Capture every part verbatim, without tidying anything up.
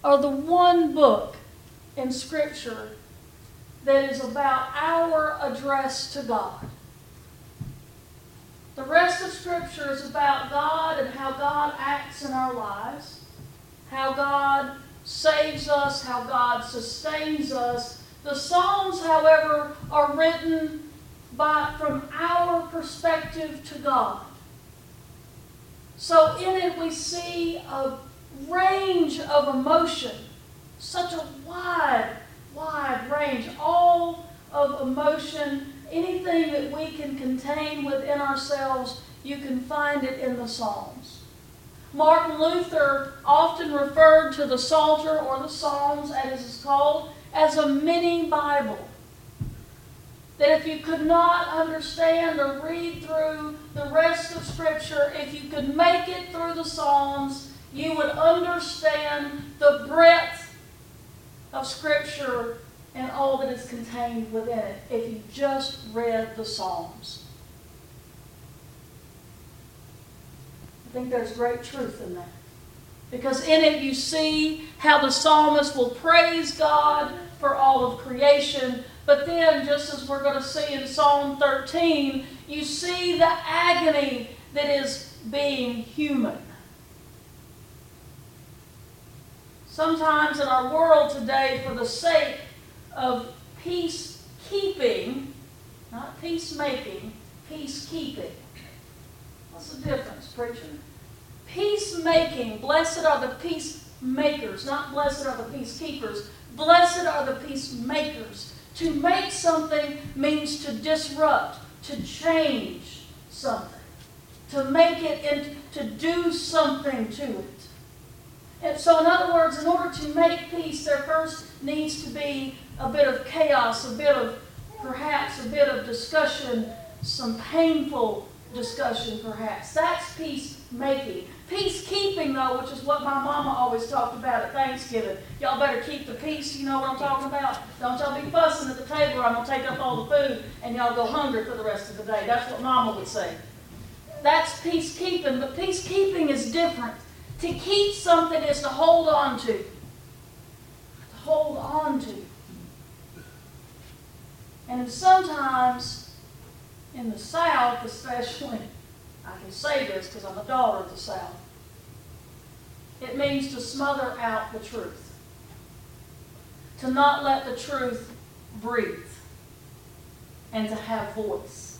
are the one book in Scripture that is about our address to God. The rest of Scripture is about God and how God acts in our lives, how God saves us, how God sustains us. The Psalms, however, are written by, from our perspective to God. So in it we see a range of emotion, such a wide, wide range, all of emotion, anything that we can contain within ourselves, you can find it in the Psalms. Martin Luther often referred to the Psalter, or the Psalms as it is called, as a mini Bible. That if you could not understand or read through the rest of Scripture, if you could make it through the Psalms, you would understand the breadth of Scripture and all that is contained within it if you just read the Psalms. I think there's great truth in that. Because in it you see how the psalmist will praise God for all of creation. But then, just as we're going to see in Psalm thirteen, you see the agony that is being human. Sometimes in our world today, for the sake of peacekeeping, not peacemaking, peacekeeping. What's the difference, preacher? Peacemaking, blessed are the peacemakers, not blessed are the peacekeepers. Blessed are the peacemakers. To make something means to disrupt, to change something, to make it, and to do something to it. And so, in other words, in order to make peace, there first needs to be a bit of chaos, a bit of, perhaps, a bit of discussion, some painful discussion, perhaps. That's peacemaking. Peacekeeping, though, which is what my mama always talked about at Thanksgiving. Y'all better keep the peace, you know what I'm talking about? Don't y'all be fussing at the table or I'm going to take up all the food and y'all go hungry for the rest of the day. That's what mama would say. That's peacekeeping, but peacekeeping is different. To keep something is to hold on to. To hold on to. And sometimes, in the South especially, I can say this because I'm a daughter of the South, it means to smother out the truth. To not let the truth breathe. And to have voice.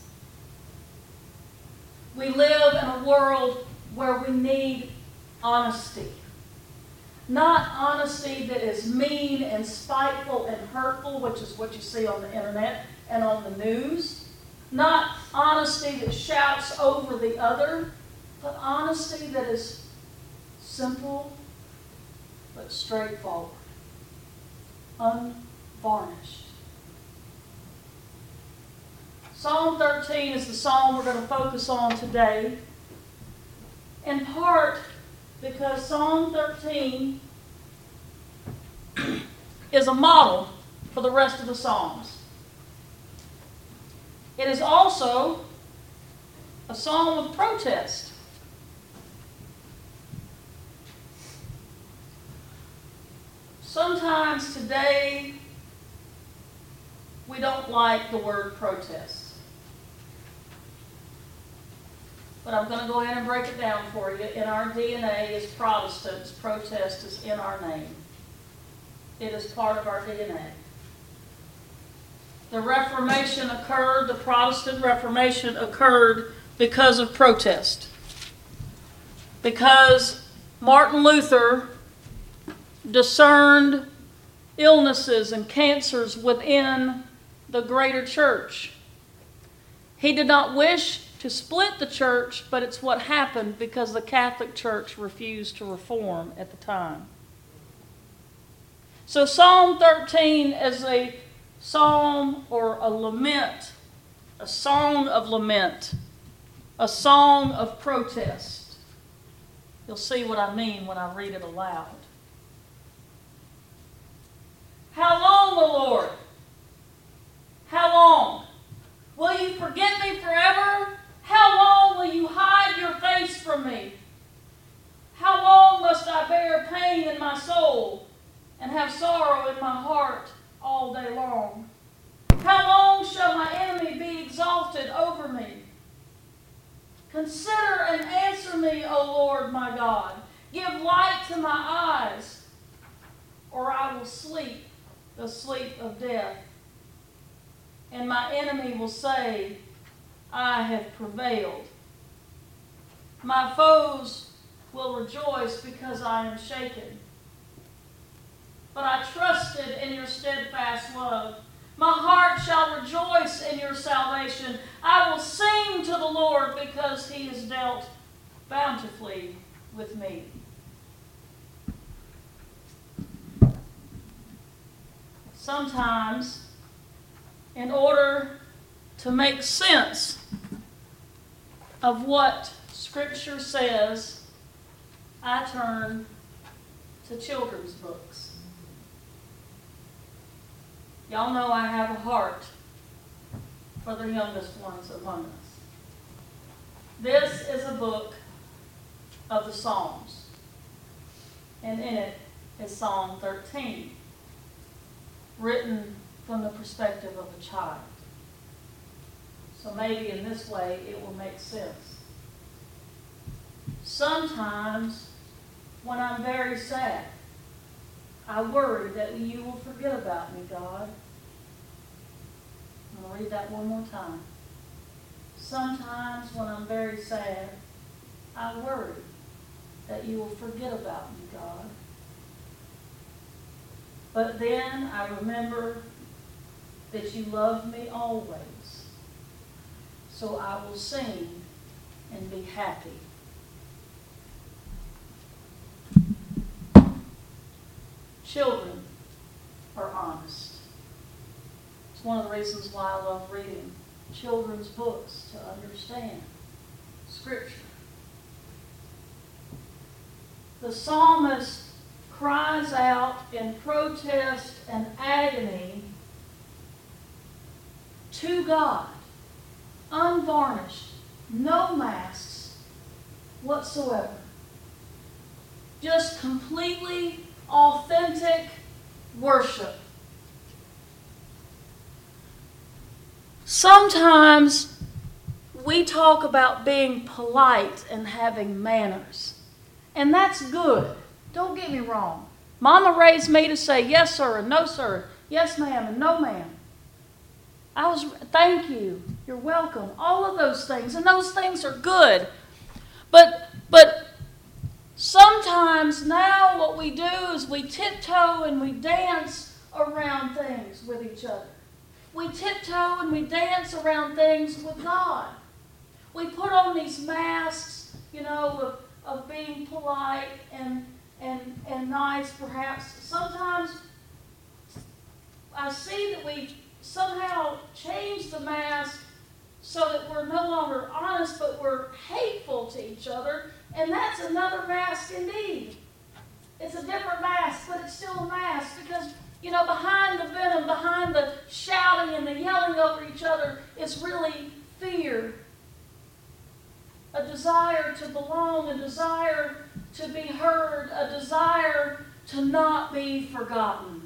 We live in a world where we need honesty. Not honesty that is mean and spiteful and hurtful, which is what you see on the internet and on the news. Not honesty that shouts over the other, but honesty that is simple but straightforward, unvarnished. Psalm thirteen is the psalm we're going to focus on today, in part because Psalm thirteen is a model for the rest of the Psalms. It is also a psalm of protest. Sometimes today we don't like the word protest. But I'm going to go ahead and break it down for you. In our D N A as Protestants, protest is in our name. It is part of our D N A. The Reformation occurred, the Protestant Reformation occurred because of protest. Because Martin Luther discerned illnesses and cancers within the greater church. He did not wish to split the church, but it's what happened because the Catholic Church refused to reform at the time. So Psalm thirteen is a psalm or a lament, a song of lament, a song of protest. You'll see what I mean when I read it aloud. How long, O Lord? How long? Will you forget me forever? How long will you hide your face from me? How long must I bear pain in my soul? and have sorrow in my heart all day long? How long shall my enemy be exalted over me? Consider and answer me, O Lord my God. Give light to my eyes, or I will sleep the sleep of death. And my enemy will say, I have prevailed. My foes will rejoice because I am shaken. But I trusted in your steadfast love. My heart shall rejoice in your salvation. I will sing to the Lord because he has dealt bountifully with me. Sometimes, in order to make sense of what Scripture says, I turn to children's books. Y'all know I have a heart for the youngest ones among us. This is a book of the Psalms, and in it is Psalm thirteen, written from the perspective of a child. So maybe in this way it will make sense. Sometimes when I'm very sad, I worry that you will forget about me, God. I'm going to read that one more time. Sometimes when I'm very sad, I worry that you will forget about me, God. But then I remember that you love me always. So I will sing and be happy. Children are honest. It's one of the reasons why I love reading children's books, to understand Scripture. The psalmist cries out in protest and agony to God, unvarnished, no masks whatsoever. Just completely authentic worship. Sometimes we talk about being polite and having manners, and that's good. Don't get me wrong. Mama raised me to say yes, sir, and no, sir, yes, ma'am, and no, ma'am. I was, thank you, you're welcome, all of those things, and those things are good. But, but sometimes now what we do is we tiptoe and we dance around things with each other. We tiptoe and we dance around things with God. We put on these masks, you know, of, of being polite and, and, and nice perhaps. Sometimes I see that we somehow change the mask so that we're no longer honest, but we're hateful to each other. And that's another mask indeed. It's a different mask, but it's still a mask because, you know, behind the venom, behind the shouting and the yelling over each other is really fear. A desire to belong, a desire to be heard, a desire to not be forgotten.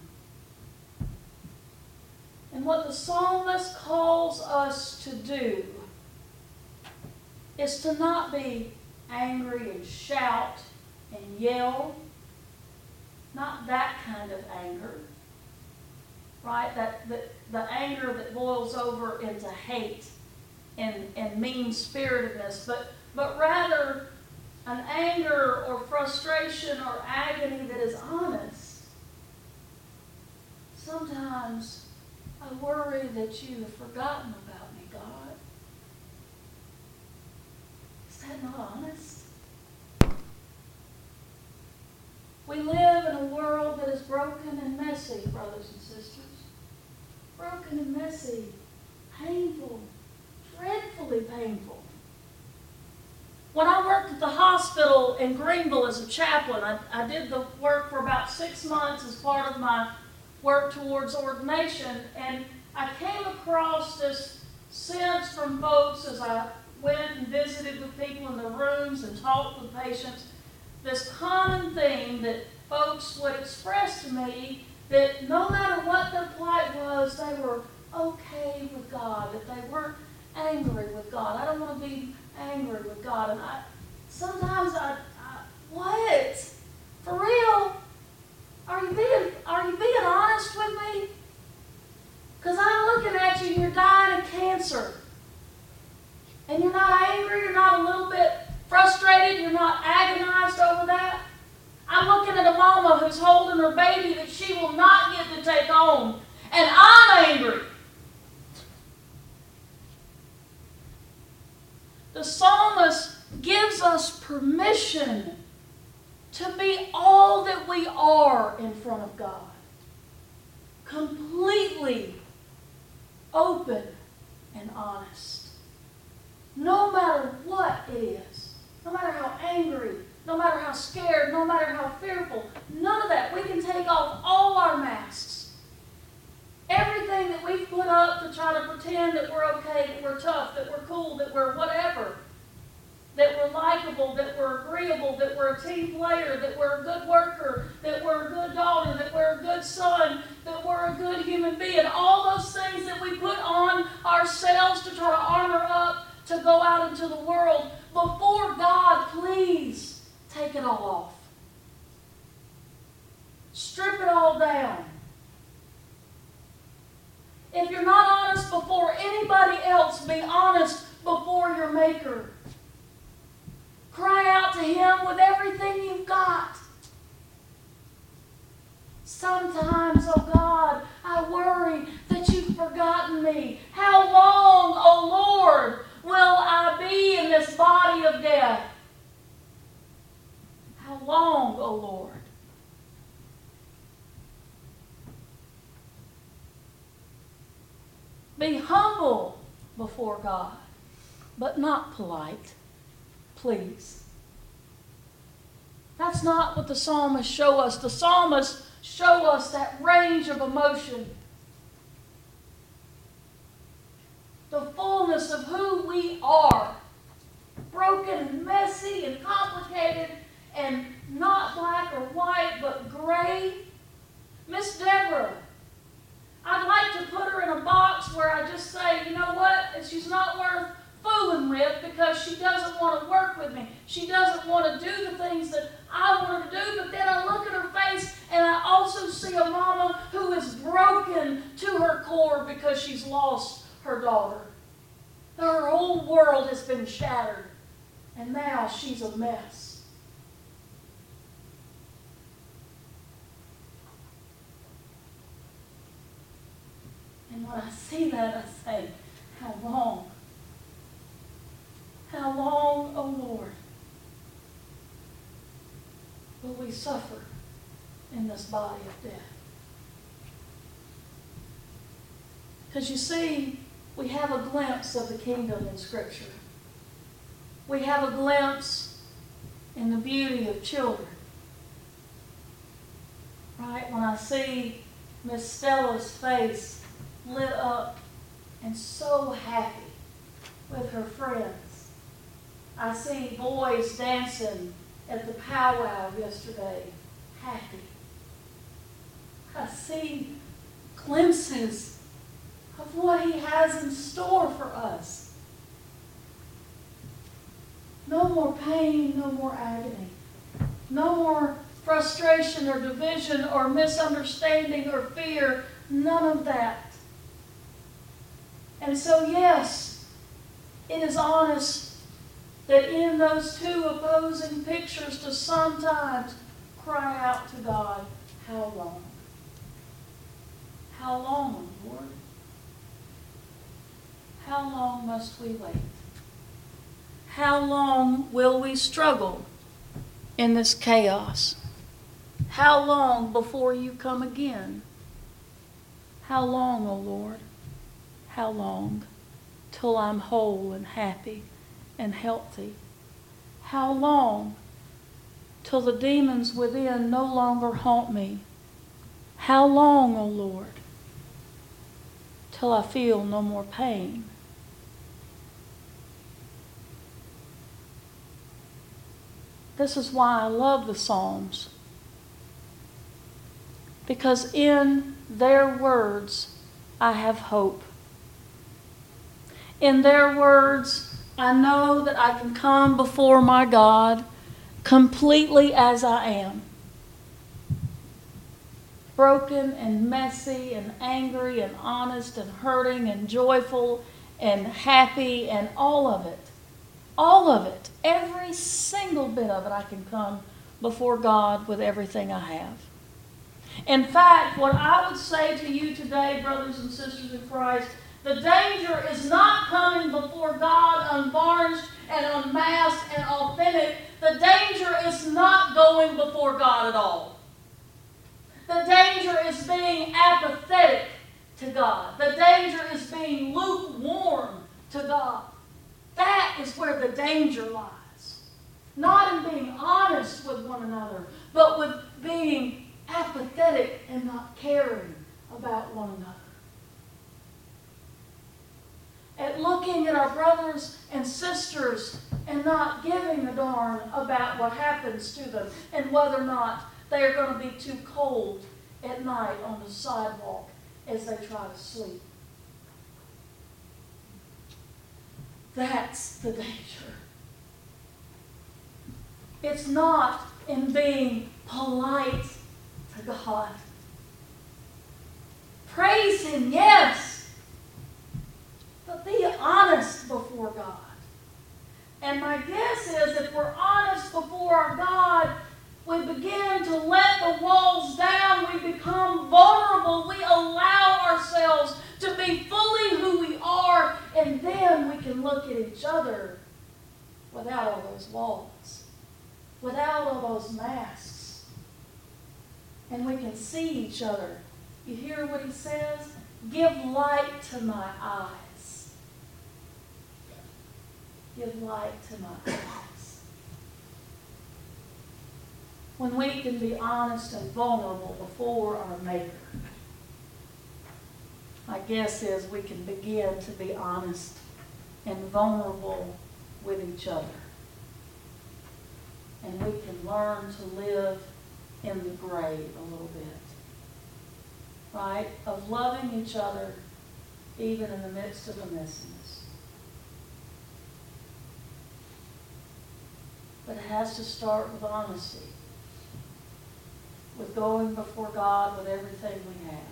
And what the psalmist calls us to do is to not be angry and shout and yell. Not that kind of anger. Right? That, that the anger that boils over into hate and, and mean-spiritedness, but, but rather an anger or frustration or agony that is honest. Sometimes I worry that you have forgotten about me, God. Is that not honest? We live in a world that is broken and messy, brothers and sisters. Broken and messy, painful, dreadfully painful. When I worked at the hospital in Greenville as a chaplain, I, I did the work for about six months as part of my work towards ordination, and I came across this sense from folks as I went and visited with people in their rooms and talked with patients, this common theme that folks would express to me that no matter what their plight was, they were okay with God, that they weren't angry with God. I don't want to be angry with God. And I sometimes I, I what? For real? Are you being are you being honest with me? Because I'm looking at you and you're dying of cancer. And you're not angry, you're not a little bit frustrated, you're not agonized over that. I'm looking at a mama who's holding her baby that she will not get to take home. And I'm angry. The psalmist gives us permission to be all that we are in front of God. Completely open and honest. No matter what it is, no matter how angry, no matter how scared, no matter how fearful, none of that. We can take off all our masks. Everything that we've put up to try to pretend that we're okay, that we're tough, that we're cool, that we're whatever, that we're likable, that we're agreeable, that we're a team player, that we're a good worker, that we're a good daughter, that we're a good son, that we're a good human being. All those things that we put on ourselves to try to armor up to go out into the world, before God, please take it all off. Strip it all down. If you're not honest before anybody else, be honest before your Maker. Cry out to Him with everything you've got. Sometimes, oh God, I worry that you've forgotten me. How long, oh Lord, will I be in this body of death? How long, oh Lord? Be humble before God, but not polite. Please. That's not what the psalmists show us. The psalmists show us that range of emotion. The fullness of who we are. Broken and messy and complicated and not black or white but gray. Miss Deborah, I'd like to put her in a box where I just say, you know what, she's not worth fooling with because she doesn't want to work with me. She doesn't want to do the things that I want her to do, but then I look at her face and I also see a mama who is broken to her core because she's lost her daughter. Her whole world has been shattered, and now she's a mess. And when I see that, I say, how long? How long, O Lord, will we suffer in this body of death? Because you see, we have a glimpse of the kingdom in Scripture. We have a glimpse in the beauty of children. Right? When I see Miss Stella's face lit up and so happy with her friends. I see boys dancing at the powwow yesterday, happy. I see glimpses of what He has in store for us. No more pain, no more agony. No more frustration or division or misunderstanding or fear. None of that. And so, yes, it is honest that in those two opposing pictures to sometimes cry out to God, how long? How long, Lord? How long must we wait? How long will we struggle in this chaos? How long before you come again? How long, O Lord? How long till I'm whole and happy and healthy? How long till the demons within no longer haunt me? How long, O Lord, till I feel no more pain? This is why I love the Psalms. because in their words I have hope. In their words, I know that I can come before my God completely as I am. Broken and messy and angry and honest and hurting and joyful and happy and all of it. All of it. Every single bit of it, I can come before God with everything I have. In fact, what I would say to you today, brothers and sisters in Christ, the danger is not coming before God unvarnished and unmasked and authentic. The danger is not going before God at all. The danger is being apathetic to God. The danger is being lukewarm to God. That is where the danger lies. Not in being honest with one another, but with being apathetic and not caring about one another. At looking at our brothers and sisters and not giving a darn about what happens to them and whether or not they are going to be too cold at night on the sidewalk as they try to sleep. That's the danger. It's not in being polite to God. Praise Him, yes, but be honest before God. And my guess is if we're honest before our God, we begin to let the walls down. We become vulnerable. We allow ourselves to be fully who we are. And then we can look at each other without all those walls, without all those masks. And we can see each other. You hear what he says? Give light to my eyes. Give light to my eyes. When we can be honest and vulnerable before our Maker, my guess is we can begin to be honest and vulnerable with each other. And we can learn to live in the gray a little bit. Right? Of loving each other even in the midst of the messiness. But it has to start with honesty. With going before God with everything we have.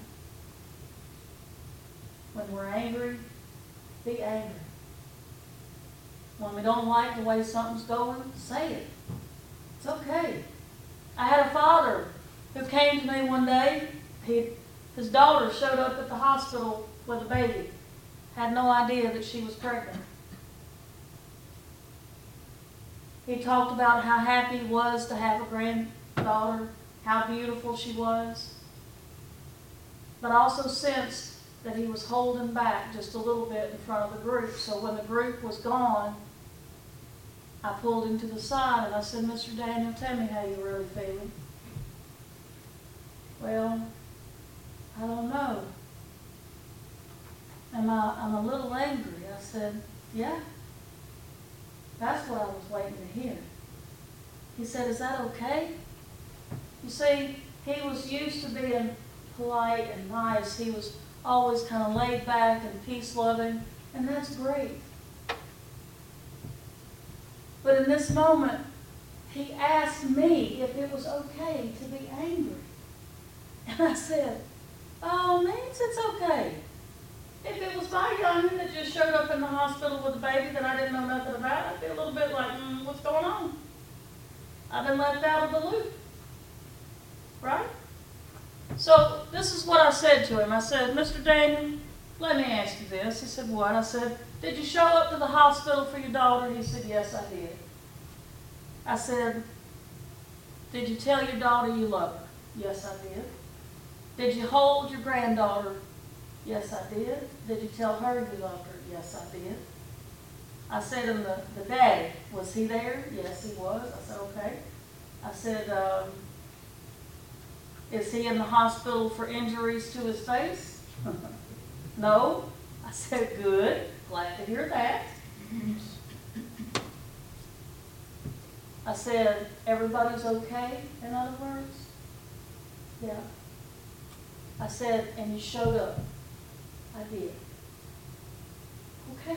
When we're angry, be angry. When we don't like the way something's going, say it. It's okay. I had a father who came to me one day. He, his daughter showed up at the hospital with a baby. Had no idea that she was pregnant. He talked about how happy he was to have a granddaughter, how beautiful she was, but also sensed that he was holding back just a little bit in front of the group. So when the group was gone, I pulled him to the side and I said, Mister Daniel, tell me how you're really feeling. Well, I don't know. Am I, I'm a little angry. I said, yeah. That's what I was waiting to hear. He said, is that okay? You see, he was used to being polite and nice. He was always kind of laid back and peace-loving, and that's great. But in this moment, he asked me if it was okay to be angry. And I said, oh, means it's okay. If it was my youngin that just showed up in the hospital with a baby that I didn't know nothing about, I'd be a little bit like, mm, what's going on? I've been left out of the loop. Right? So this is what I said to him. I said, Mister Daniel, let me ask you this. He said, what? I said, did you show up to the hospital for your daughter? He said, yes, I did. I said, did you tell your daughter you love her? Yes, I did. Did you hold your granddaughter? Yes, I did. Did you tell her you loved her? Yes, I did. I said, and the, the daddy, was he there? Yes, he was. I said, okay. I said, um, is he in the hospital for injuries to his face? No. I said, good. Glad to hear that. I said, everybody's okay, in other words? Yeah. I said, and you showed up. I did. Okay.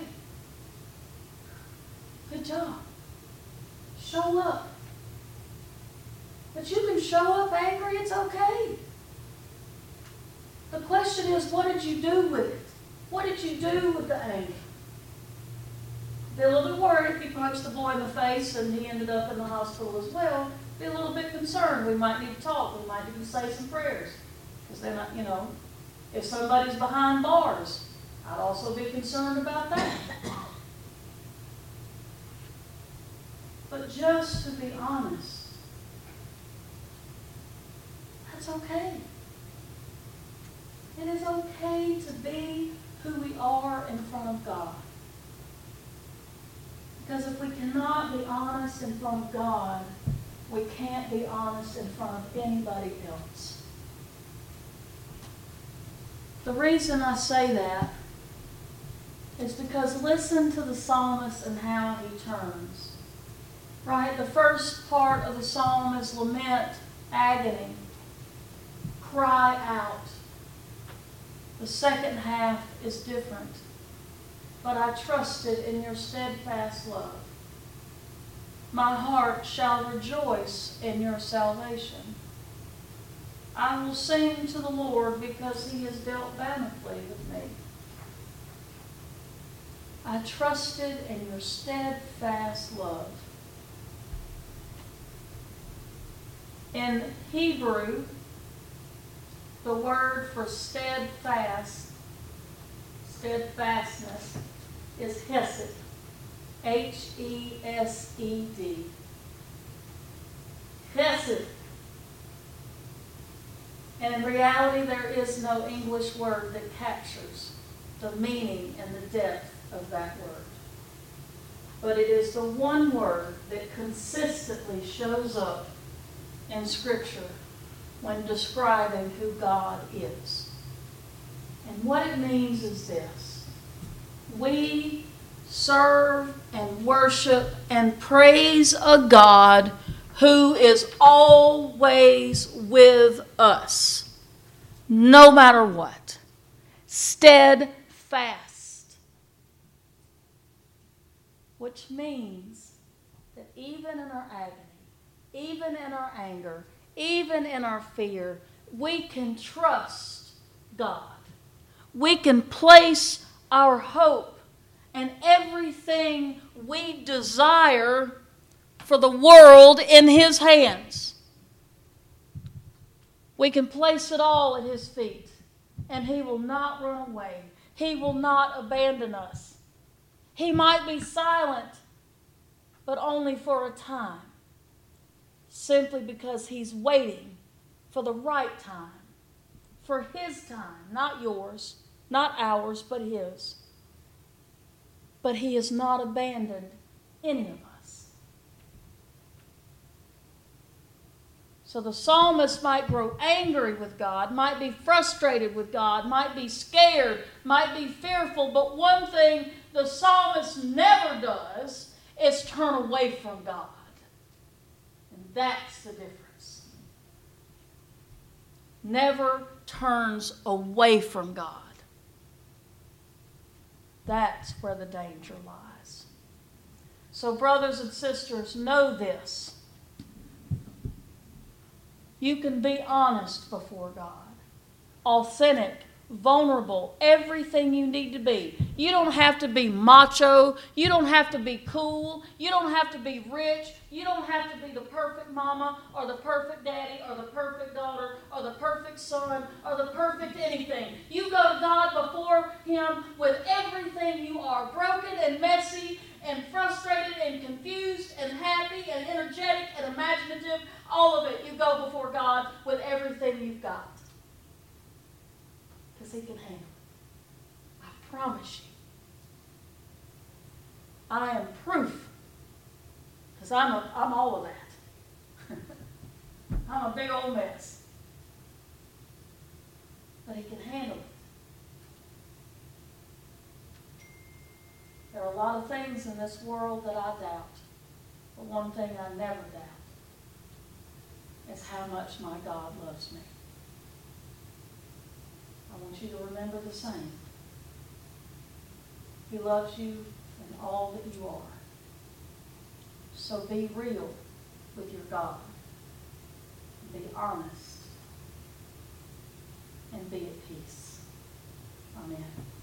Good job. Show up. But you can show up angry, it's okay. The question is, what did you do with it? What did you do with the anger? Be a little bit worried if you punched the boy in the face and he ended up in the hospital as well. Be a little bit concerned. We might need to talk. We might need to say some prayers. Because they're not, you know, if somebody's behind bars, I'd also be concerned about that. But just to be honest, that's okay. It is okay to be who we are in front of God. Because if we cannot be honest in front of God, we can't be honest in front of anybody else. The reason I say that is because listen to the psalmist and how he turns. Right? The first part of the psalm is lament, agony, cry out. The second half is different. But I trusted in your steadfast love. My heart shall rejoice in your salvation. I will sing to the Lord because he has dealt bountifully with me. I trusted in your steadfast love. In Hebrew, the word for steadfast, steadfastness, is hesed. H E S E D. Hesed. And in reality, there is no English word that captures the meaning and the depth of that word. But it is the one word that consistently shows up in Scripture when describing who God is. And what it means is this: we serve and worship and praise a God who is always with us, no matter what. Steadfast. Which means that even in our agony, even in our anger, even in our fear, we can trust God. We can place our hope and everything we desire for the world in his hands. We can place it all at his feet, and he will not run away. He will not abandon us. He might be silent, but only for a time, simply because he's waiting for the right time, for his time, not yours, not ours, but his. But he has not abandoned any of us. So the psalmist might grow angry with God, might be frustrated with God, might be scared, might be fearful, but one thing the psalmist never does is turn away from God. And that's the difference. Never turns away from God. That's where the danger lies. So, brothers and sisters, know this. You can be honest before God, authentic, vulnerable, everything you need to be. You don't have to be macho. You don't have to be cool. You don't have to be rich. You don't have to be the perfect mama or the perfect daddy or the perfect daughter or the perfect son or the perfect anything. You go to God before him with everything you are, broken and messy and frustrated and confused and happy and energetic and imaginative. All of it, you go before God with everything you've got. Because he can handle it. I promise you. I am proof. Because I'm, a, I'm all of that. I'm a big old mess. But he can handle it. There are a lot of things in this world that I doubt. But one thing I never doubt is how much my God loves me. want you to remember the same. He loves you in all that you are. So be real with your God. Be honest. And be at peace. Amen.